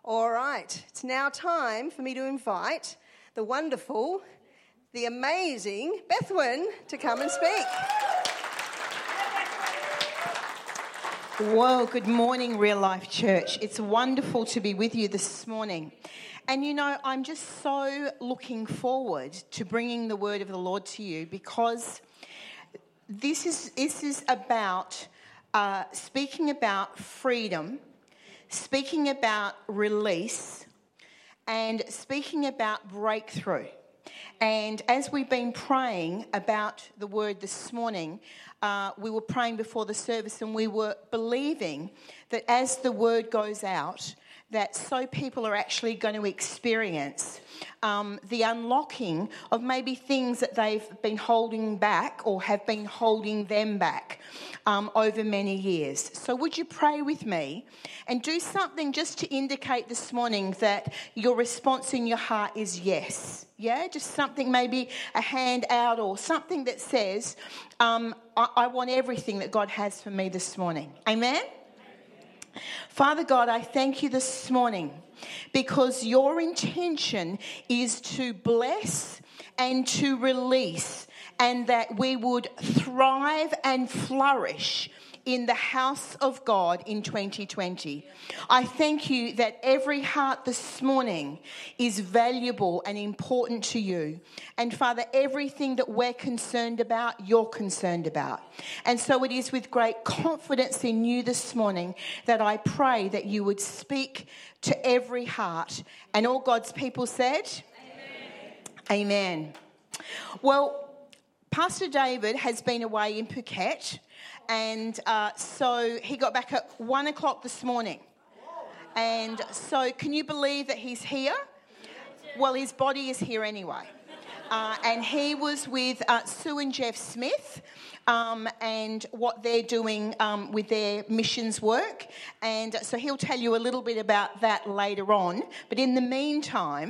All right, it's now time for me to invite the wonderful, the amazing Bethwyn to come and speak. Well, good morning, Real Life Church. It's wonderful to be with you this morning. And you know, I'm just so looking forward to bringing the word of the Lord to you, because this is about speaking about freedom, speaking about release, and speaking about breakthrough. And as we've been praying about the word this morning, we were praying before the service, and we were believing that as the word goes out, that so people are actually going to experience the unlocking of maybe things that they've been holding back or have been holding them back over many years. So would you pray with me and do something just to indicate this morning that your response in your heart is yes? Yeah, just something, maybe a hand out or something that says, I want everything that God has for me this morning. Amen? Father God, I thank you this morning because your intention is to bless and to release, and that we would thrive and flourish in the house of God in 2020. I thank you that every heart this morning is valuable and important to you. And Father, everything that we're concerned about, you're concerned about. And so it is with great confidence in you this morning that I pray that you would speak to every heart. And all God's people said, Amen. Amen. Well, Pastor David has been away in Phuket. And so he got back at 1 o'clock this morning. And so can you believe that he's here? Well, his body is here anyway. And he was with Sue and Jeff Smith and what they're doing with their missions work. And so he'll tell you a little bit about that later on. But in the meantime,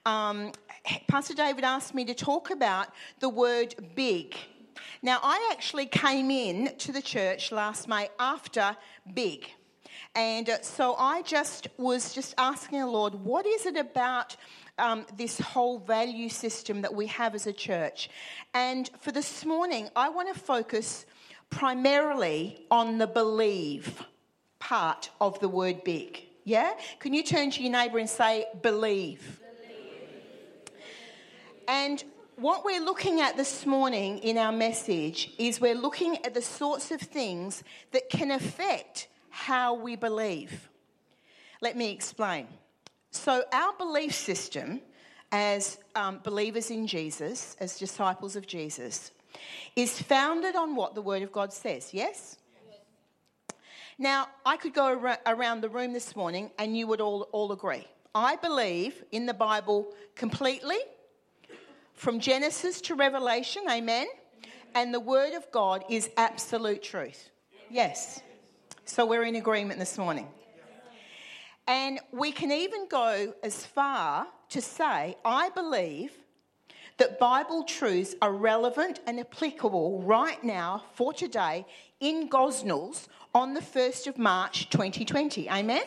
Pastor David asked me to talk about the word big. Now, I actually came in to the church last May after big. And so I was just asking the Lord, what is it about this whole value system that we have as a church? And for this morning, I want to focus primarily on the believe part of the word big. Yeah? Can you turn to your neighbour and say, believe? And what we're looking at this morning in our message is we're looking at the sorts of things that can affect how we believe. Let me explain. So our belief system as believers in Jesus, as disciples of Jesus, is founded on what the Word of God says, yes? Now, I could go around the room this morning and you would all agree. I believe in the Bible completely, from Genesis to Revelation, amen? And the Word of God is absolute truth. Yes. So we're in agreement this morning. And we can even go as far to say, I believe that Bible truths are relevant and applicable right now for today in Gosnells on the 1st of March 2020. Amen?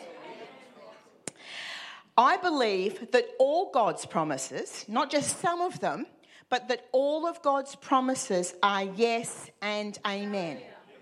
I believe that all God's promises, not just some of them, but that all of God's promises are yes and amen.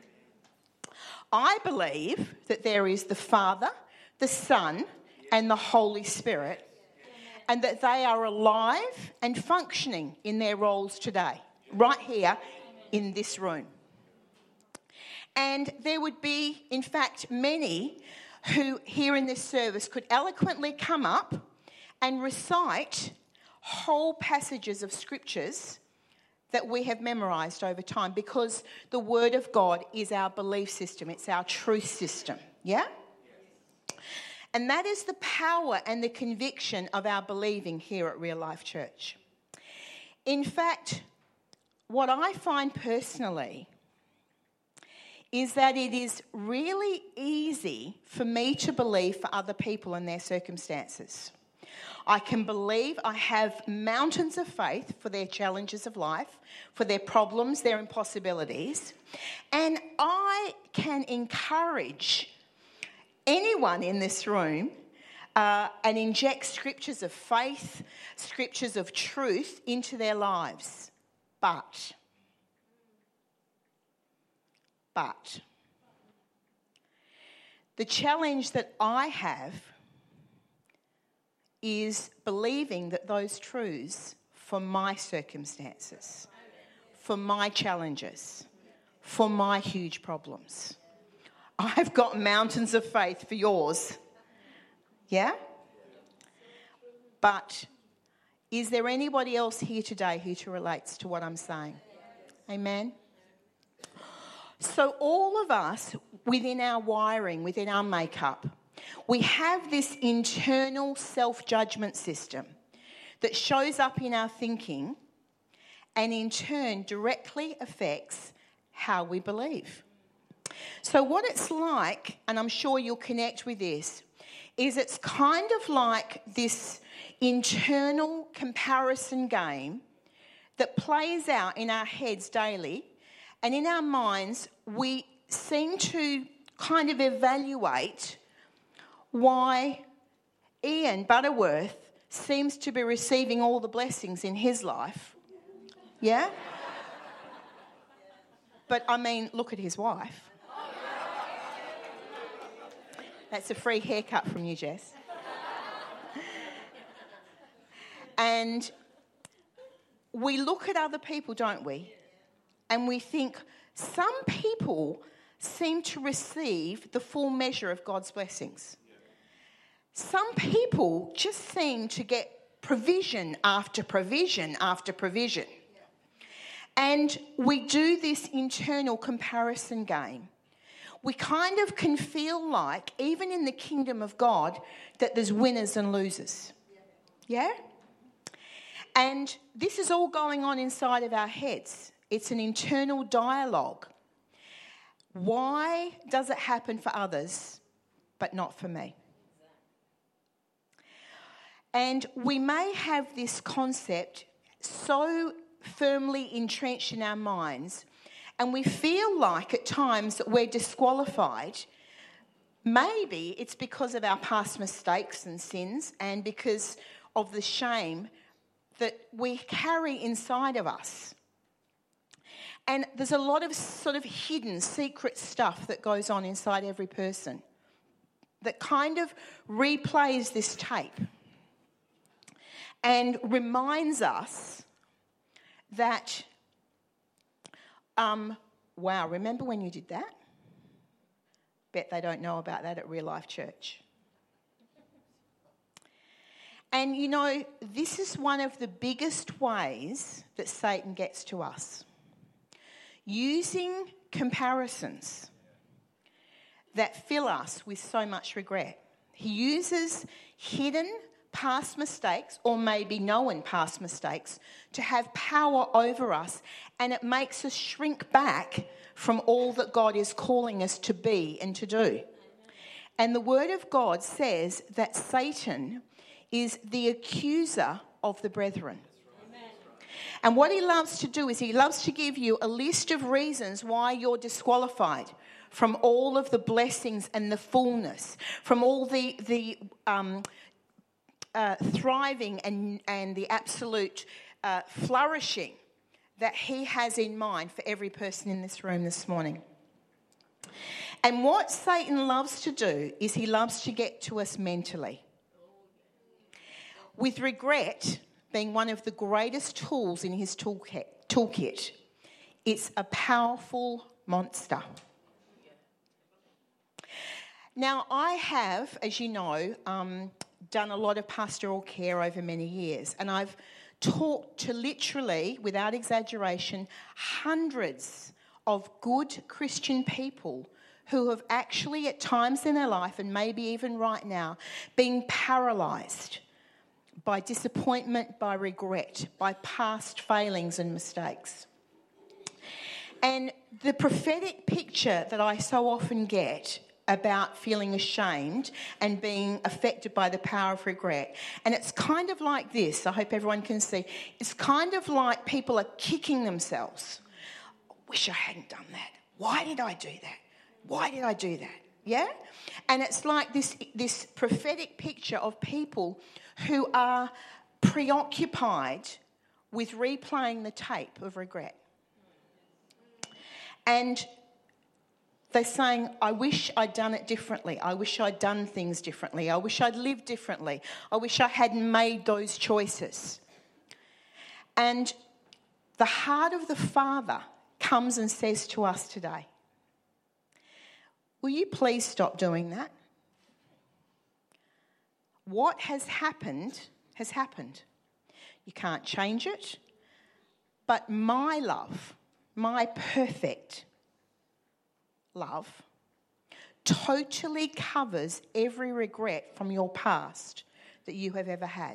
I believe that there is the Father, the Son, and the Holy Spirit, and that they are alive and functioning in their roles today, right here in this room. And there would be, in fact, many who here in this service could eloquently come up and recite whole passages of scriptures that we have memorised over time, because the Word of God is our belief system. It's our truth system, yeah? And that is the power and the conviction of our believing here at Real Life Church. In fact, what I find personally is that it is really easy for me to believe for other people and their circumstances. I can believe, I have mountains of faith for their challenges of life, for their problems, their impossibilities, and I can encourage anyone in this room and inject scriptures of faith, scriptures of truth into their lives. But the challenge that I have is believing that those truths for my circumstances, for my challenges, for my huge problems. I've got mountains of faith for yours. Yeah? But is there anybody else here today who relates to what I'm saying? Amen? So all of us, within our wiring, within our makeup, we have this internal self-judgment system that shows up in our thinking and in turn directly affects how we believe. So what it's like, and I'm sure you'll connect with this, is it's kind of like this internal comparison game that plays out in our heads daily, and in our minds we seem to kind of evaluate why Ian Butterworth seems to be receiving all the blessings in his life. Yeah? But I mean, look at his wife. That's a free haircut from you, Jess. And we look at other people, don't we? And we think some people seem to receive the full measure of God's blessings. Some people just seem to get provision after provision after provision. And we do this internal comparison game. We kind of can feel like, even in the kingdom of God, that there's winners and losers. Yeah? And this is all going on inside of our heads. It's an internal dialogue. Why does it happen for others but not for me? And we may have this concept so firmly entrenched in our minds, and we feel like at times that we're disqualified. Maybe it's because of our past mistakes and sins and because of the shame that we carry inside of us. And there's a lot of sort of hidden, secret stuff that goes on inside every person that kind of replays this tape and reminds us that, wow, remember when you did that? Bet they don't know about that at Real Life Church. And you know, this is one of the biggest ways that Satan gets to us. Using comparisons that fill us with so much regret. He uses hidden past mistakes, or maybe known past mistakes, to have power over us, and it makes us shrink back from all that God is calling us to be and to do. And the Word of God says that Satan is the accuser of the brethren. And what he loves to do is he loves to give you a list of reasons why you're disqualified from all of the blessings and the fullness, from all the thriving and the absolute flourishing that he has in mind for every person in this room this morning. And what Satan loves to do is he loves to get to us mentally. With regret being one of the greatest tools in his toolkit, it's a powerful monster. Now, I have, as you know, done a lot of pastoral care over many years, and I've talked to literally, without exaggeration, hundreds of good Christian people who have actually at times in their life, and maybe even right now, been paralysed by disappointment, by regret, by past failings and mistakes. And the prophetic picture that I so often get about feeling ashamed and being affected by the power of regret. And it's kind of like this. I hope everyone can see. It's kind of like people are kicking themselves. Wish I hadn't done that. Why did I do that? Why did I do that? Yeah? And it's like this prophetic picture of people who are preoccupied with replaying the tape of regret. And they're saying, I wish I'd done it differently. I wish I'd done things differently. I wish I'd lived differently. I wish I hadn't made those choices. And the heart of the Father comes and says to us today, will you please stop doing that? What has happened has happened. You can't change it. But my love, my perfect love, totally covers every regret from your past that you have ever had.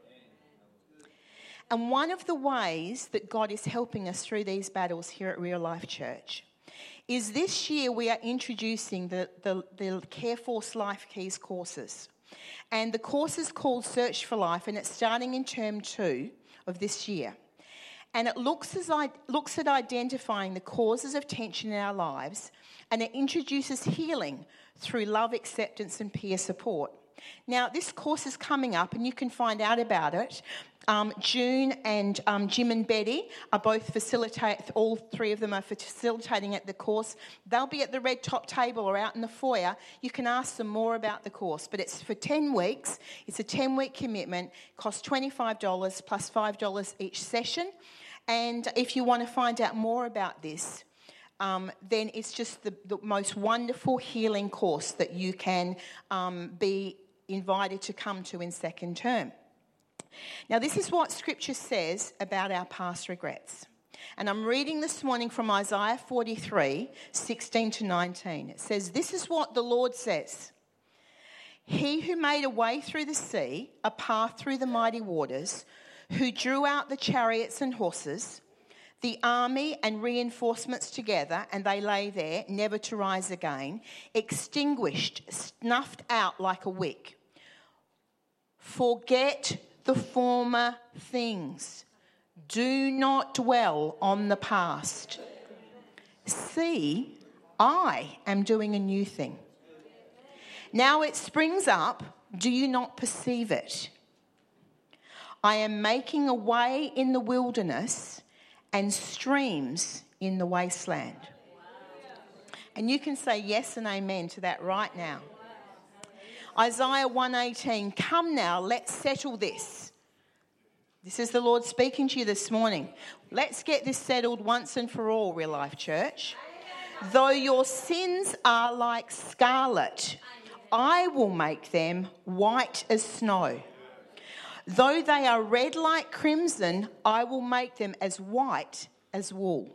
And one of the ways that God is helping us through these battles here at Real Life Church is this year we are introducing the Careforce Life Keys courses. And the course is called Search for Life, and it's starting in term 2 of this year. And it looks at identifying the causes of tension in our lives, and it introduces healing through love, acceptance and peer support. Now, this course is coming up, and you can find out about it. June and Jim and Betty are both all three of them are facilitating at the course. They'll be at the red top table or out in the foyer. You can ask them more about the course, but it's for 10 weeks. It's a 10-week commitment. It costs $25 plus $5 each session. And if you want to find out more about this, then it's just the most wonderful healing course that you can be invited to come to in second term. Now, this is what Scripture says about our past regrets. And I'm reading this morning from Isaiah 43, 16 to 19. It says, this is what the Lord says. He who made a way through the sea, a path through the mighty waters, who drew out the chariots and horses, the army and reinforcements together, and they lay there, never to rise again, extinguished, snuffed out like a wick. Forget the former things. Do not dwell on the past. See, I am doing a new thing. Now it springs up. Do you not perceive it? I am making a way in the wilderness and streams in the wasteland. And you can say yes and amen to that right now. Isaiah 1:18, come now, let's settle this. This is the Lord speaking to you this morning. Let's get this settled once and for all, Real Life Church. Though your sins are like scarlet, I will make them white as snow. Though they are red like crimson, I will make them as white as wool.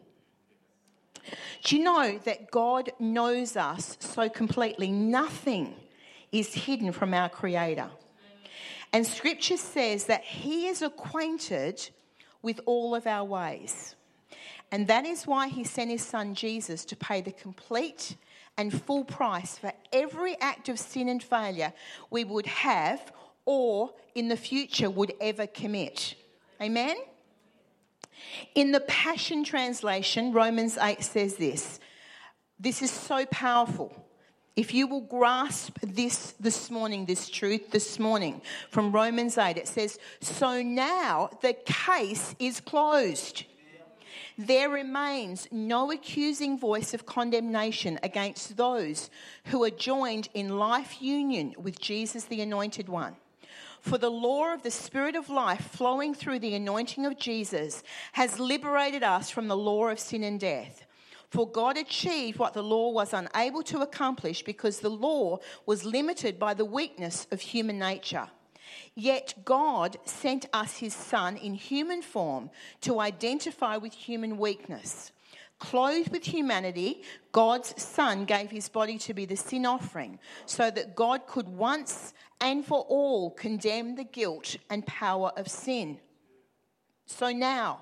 Do you know that God knows us so completely? Nothing is hidden from our Creator. And Scripture says that He is acquainted with all of our ways. And that is why He sent His Son Jesus to pay the complete and full price for every act of sin and failure we would have or in the future would ever commit. Amen? In the Passion Translation, Romans 8 says this. This is so powerful. If you will grasp this morning, this truth this morning from Romans 8, it says, so now the case is closed. There remains no accusing voice of condemnation against those who are joined in life union with Jesus, the Anointed One. For the law of the Spirit of life flowing through the anointing of Jesus has liberated us from the law of sin and death. For God achieved what the law was unable to accomplish because the law was limited by the weakness of human nature. Yet God sent us His Son in human form to identify with human weakness. Clothed with humanity, God's Son gave His body to be the sin offering so that God could once and for all condemn the guilt and power of sin. So now,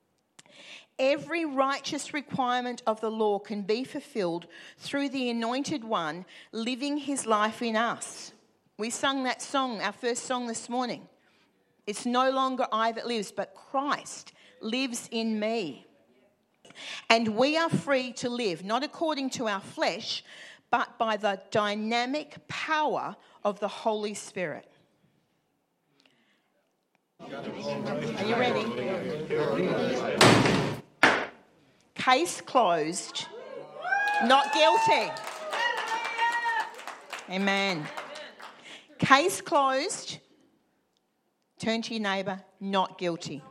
every righteous requirement of the law can be fulfilled through the Anointed One living His life in us. We sung that song, our first song this morning. It's no longer I that lives, but Christ lives in me. And we are free to live, not according to our flesh, but by the dynamic power of the Holy Spirit. Are you ready? Case closed. Not guilty. Amen. Case closed. Turn to your neighbour. Not guilty.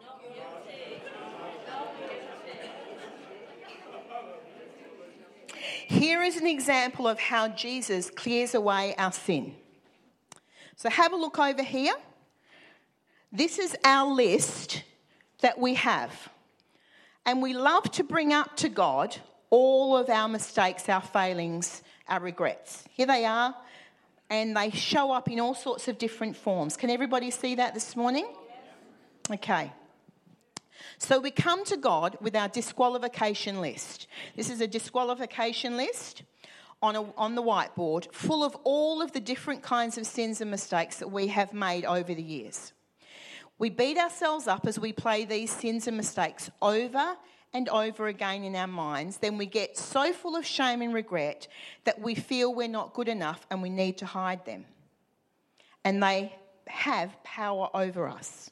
Here is an example of how Jesus clears away our sin. So have a look over here. This is our list that we have. And we love to bring up to God all of our mistakes, our failings, our regrets. Here they are, and they show up in all sorts of different forms. Can everybody see that this morning? Okay. So we come to God with our disqualification list. This is a disqualification list on the whiteboard full of all of the different kinds of sins and mistakes that we have made over the years. We beat ourselves up as we play these sins and mistakes over and over again in our minds. Then we get so full of shame and regret that we feel we're not good enough and we need to hide them. And they have power over us.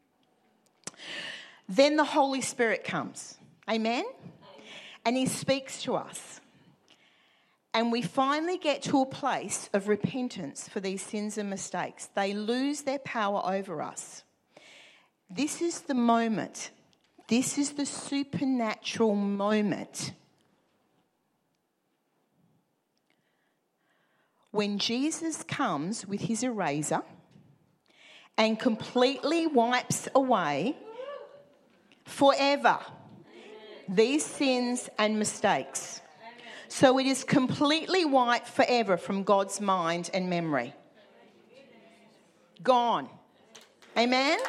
Then the Holy Spirit comes. Amen? And he speaks to us. And we finally get to a place of repentance for these sins and mistakes. They lose their power over us. This is the moment. This is the supernatural moment when Jesus comes with his eraser and completely wipes away forever these sins and mistakes. So it is completely wiped forever from God's mind and memory. Gone. Amen?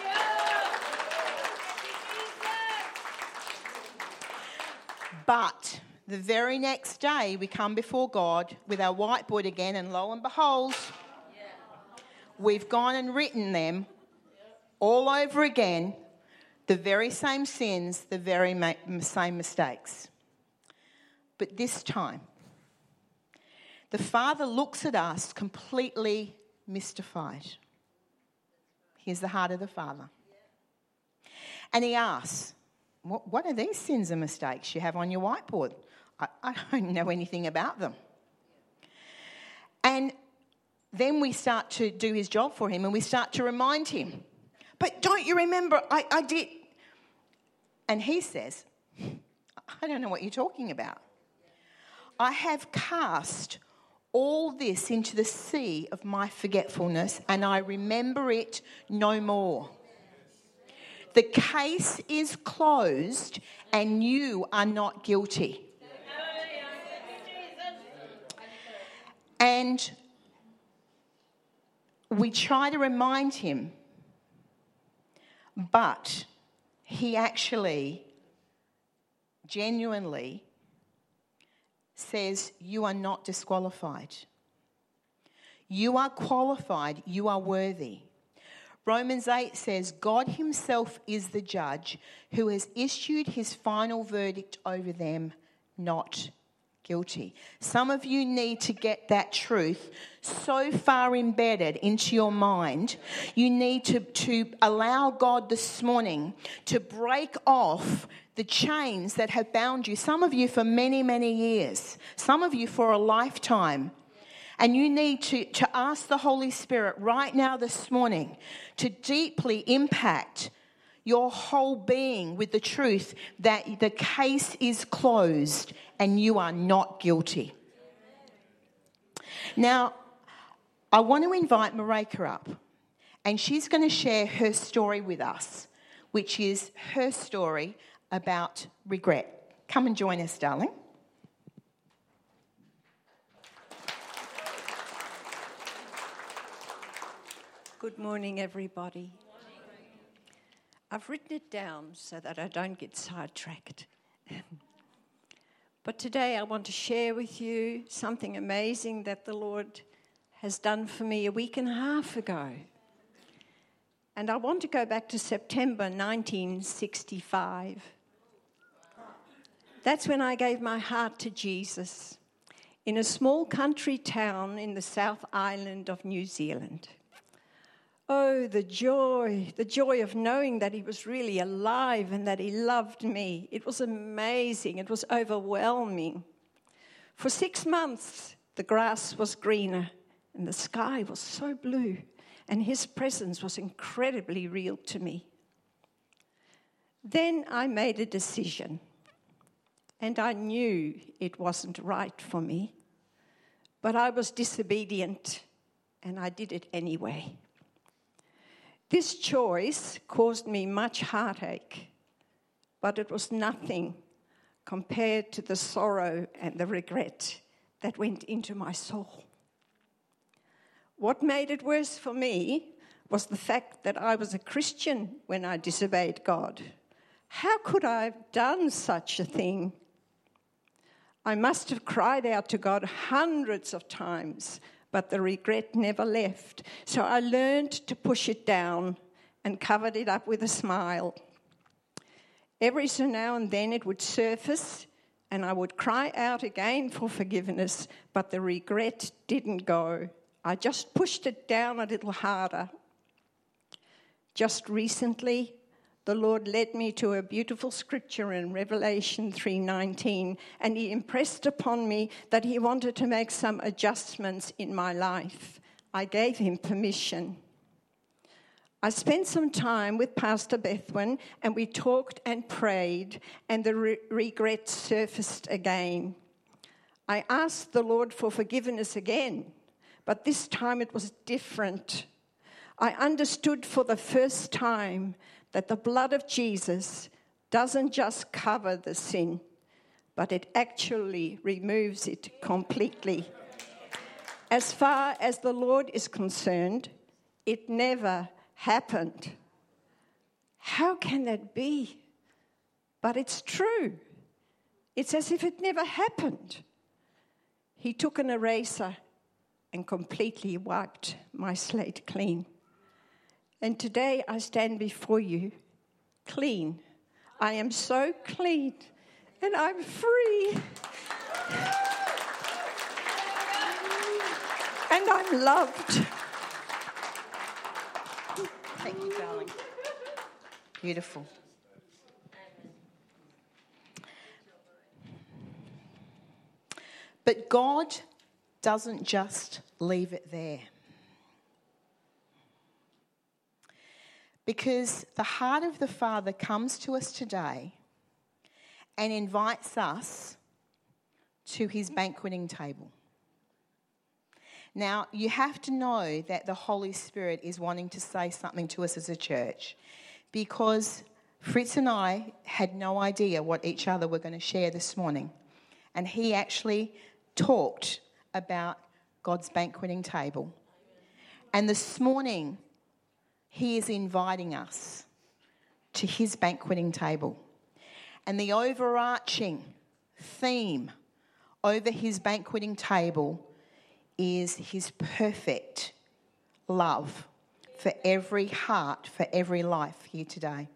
But the very next day we come before God with our whiteboard again, and lo and behold, we've gone and written them all over again, the very same sins, the very same mistakes. But this time, the Father looks at us completely mystified. Here's the heart of the Father. And he asks, what are these sins and mistakes you have on your whiteboard? I don't know anything about them. And then we start to do his job for him and we start to remind him. But don't you remember, I did. And he says, I don't know what you're talking about. I have cast all this into the sea of my forgetfulness and I remember it no more. The case is closed and you are not guilty. And we try to remind him, but he actually genuinely says, you are not disqualified. You are qualified. You are worthy. Romans 8 says, God himself is the judge who has issued his final verdict over them, not guilty. Some of you need to get that truth so far embedded into your mind. You need to allow God this morning to break off the chains that have bound you. Some of you for many, many years. Some of you for a lifetime. And you need to ask the Holy Spirit right now this morning to deeply impact your whole being with the truth that the case is closed and you are not guilty. Now, I want to invite Marika up, and she's going to share her story with us, which is her story about regret. Come and join us, darling. Good morning, everybody. I've written it down so that I don't get sidetracked. But today I want to share with you something amazing that the Lord has done for me a week and a half ago. And I want to go back to September 1965. That's when I gave my heart to Jesus. in a small country town in the South Island of New Zealand. Oh, the joy of knowing that he was really alive and that he loved me. It was amazing. It was overwhelming. For 6 months, the grass was greener and the sky was so blue, and his presence was incredibly real to me. Then I made a decision, and I knew it wasn't right for me, but I was disobedient, and I did it anyway. This choice caused me much heartache, but it was nothing compared to the sorrow and the regret that went into my soul. What made it worse for me was the fact that I was a Christian when I disobeyed God. How could I have done such a thing? I must have cried out to God hundreds of times, but the regret never left. So I learned to push it down and covered it up with a smile. Every so now and then it would surface, and I would cry out again for forgiveness, but the regret didn't go. I just pushed it down a little harder. Just recently, the Lord led me to a beautiful scripture in Revelation 3:19, and he impressed upon me that he wanted to make some adjustments in my life. I gave him permission. I spent some time with Pastor Bethwin, and we talked and prayed, and the regret surfaced again. I asked the Lord for forgiveness again, but this time it was different. I understood for the first time that the blood of Jesus doesn't just cover the sin, but it actually removes it completely. As far as the Lord is concerned, it never happened. How can that be? But it's true. It's as if it never happened. He took an eraser and completely wiped my slate clean. And today I stand before you clean. I am so clean and I'm free. And I'm loved. Thank you, darling. Beautiful. But God doesn't just leave it there. Because the heart of the Father comes to us today and invites us to his banqueting table. Now, you have to know that the Holy Spirit is wanting to say something to us as a church, because Fritz and I had no idea what each other were going to share this morning. And he actually talked about God's banqueting table. And this morning, he is inviting us to his banqueting table. And the overarching theme over his banqueting table is his perfect love for every heart, for every life here today.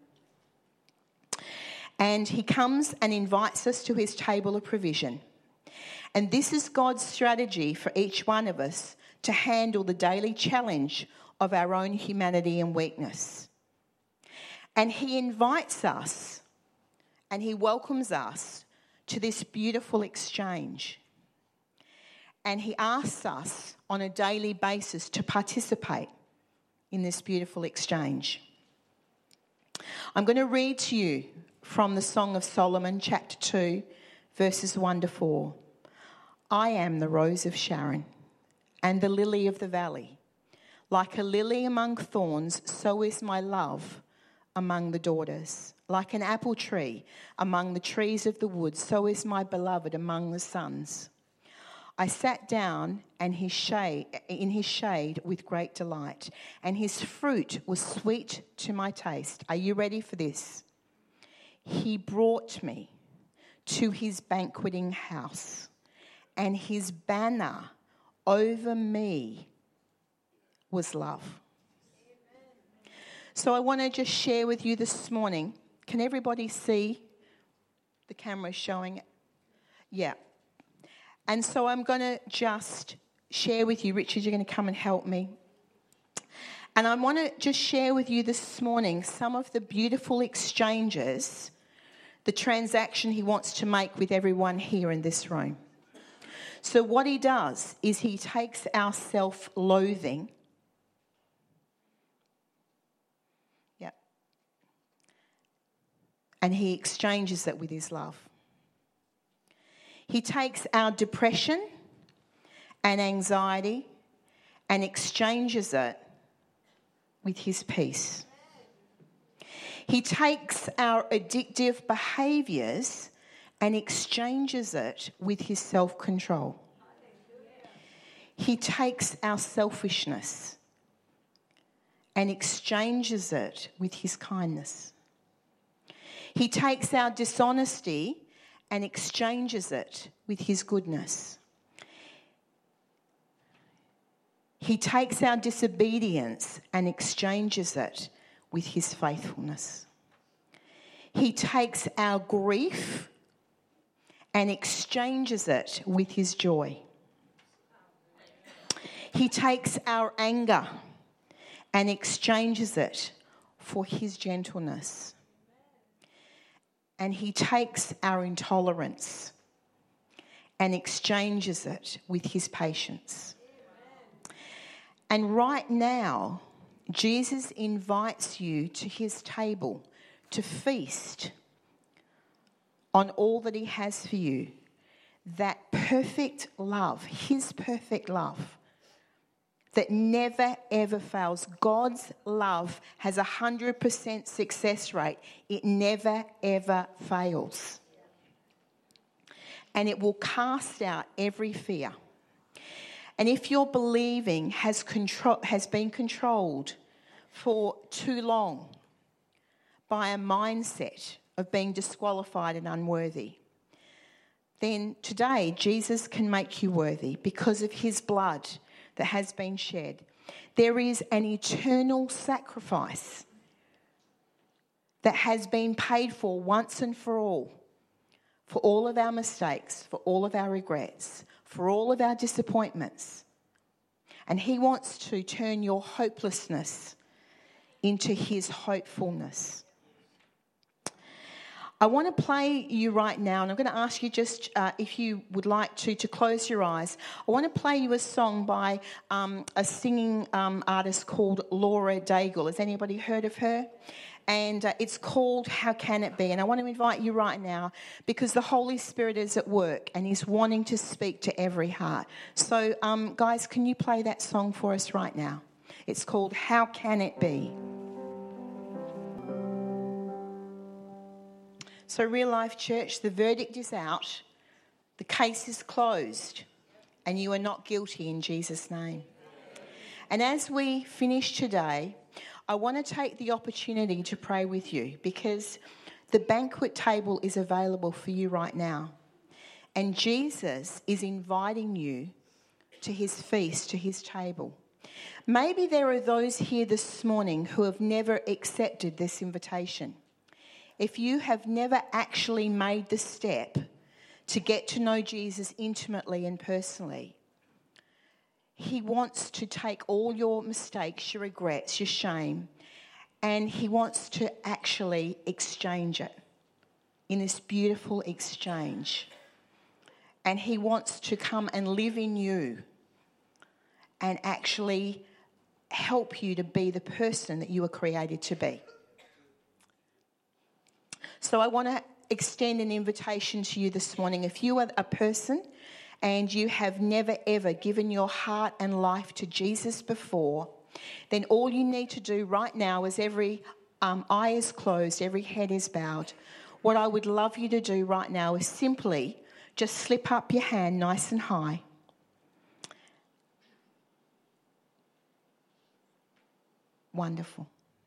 And he comes and invites us to his table of provision. And this is God's strategy for each one of us to handle the daily challenge of our own humanity and weakness. And he invites us and he welcomes us to this beautiful exchange. And he asks us on a daily basis to participate in this beautiful exchange. I'm going to read to you from the Song of Solomon, chapter 2, verses 1 to 4. I am the rose of Sharon and the lily of the valley. Like a lily among thorns, so is my love among the daughters. Like an apple tree among the trees of the wood, so is my beloved among the sons. I sat down in his shade with great delight, and his fruit was sweet to my taste. Are you ready for this? He brought me to his banqueting house, and his banner over me was love. So I want to just share with you this morning. Can everybody see the camera showing it? Yeah. And so I'm going to just share with you, Richard, you're going to come and help me. And I want to just share with you this morning some of the beautiful exchanges, the transaction he wants to make with everyone here in this room. So what he does is he takes our self-loathing, and he exchanges it with his love. He takes our depression and anxiety and exchanges it with his peace. He takes our addictive behaviours and exchanges it with his self-control. He takes our selfishness and exchanges it with his kindness. He takes our dishonesty and exchanges it with his goodness. He takes our disobedience and exchanges it with his faithfulness. He takes our grief and exchanges it with his joy. He takes our anger and exchanges it for his gentleness. And he takes our intolerance and exchanges it with his patience. And right now, Jesus invites you to his table to feast on all that he has for you. That perfect love, his perfect love, that never ever fails. God's love has 100% success rate. It never ever fails. And it will cast out every fear. And if your believing has been controlled for too long by a mindset of being disqualified and unworthy, then today Jesus can make you worthy because of his blood that has been shed. There is an eternal sacrifice that has been paid for once and for all of our mistakes, for all of our regrets, for all of our disappointments. And he wants to turn your hopelessness into his hopefulness. I want to play you right now, and I'm going to ask you just, if you would like to close your eyes. I want to play you a song by a singing artist called Laura Daigle. Has anybody heard of her? And it's called How Can It Be? And I want to invite you right now because the Holy Spirit is at work and he's wanting to speak to every heart. So, guys, can you play that song for us right now? It's called How Can It Be? So Real Life Church, the verdict is out, the case is closed, and you are not guilty in Jesus' name. And as we finish today, I want to take the opportunity to pray with you because the banquet table is available for you right now. And Jesus is inviting you to his feast, to his table. Maybe there are those here this morning who have never accepted this invitation. If you have never actually made the step to get to know Jesus intimately and personally, he wants to take all your mistakes, your regrets, your shame, and he wants to actually exchange it in this beautiful exchange. And he wants to come and live in you and actually help you to be the person that you were created to be. So I want to extend an invitation to you this morning. If you are a person and you have never ever given your heart and life to Jesus before, then all you need to do right now is every eye is closed, every head is bowed. What I would love you to do right now is simply just slip up your hand nice and high. Wonderful.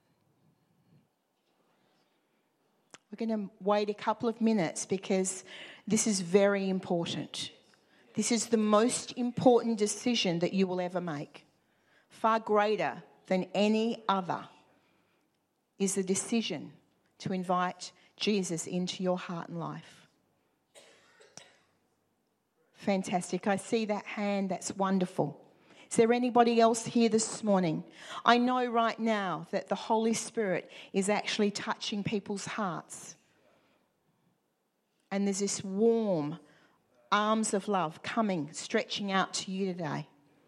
We're going to wait a couple of minutes because this is very important. This is the most important decision that you will ever make. Far greater than any other is the decision to invite Jesus into your heart and life. Fantastic. I see that hand. That's wonderful. Is there anybody else here this morning? I know right now that the Holy Spirit is actually touching people's hearts. And there's this warm arms of love coming, stretching out to you today.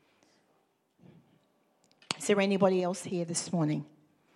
Is there anybody else here this morning?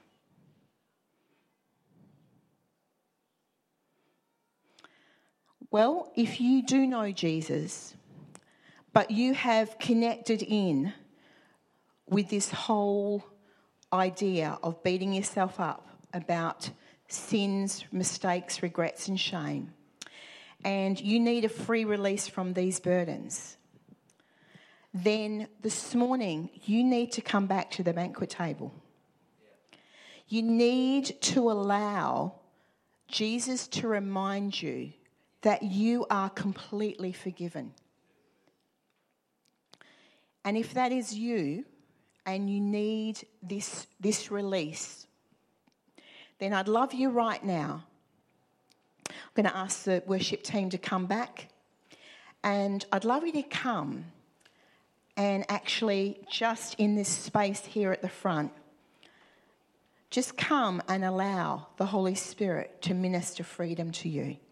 Well, if you do know Jesus, but you have connected in with this whole idea of beating yourself up about sins, mistakes, regrets and shame, and you need a free release from these burdens, then this morning you need to come back to the banquet table. You need to allow Jesus to remind you that you are completely forgiven. And if that is you and you need this release, then I'd love you right now. I'm going to ask the worship team to come back, and I'd love you to come and actually just in this space here at the front, just come and allow the Holy Spirit to minister freedom to you.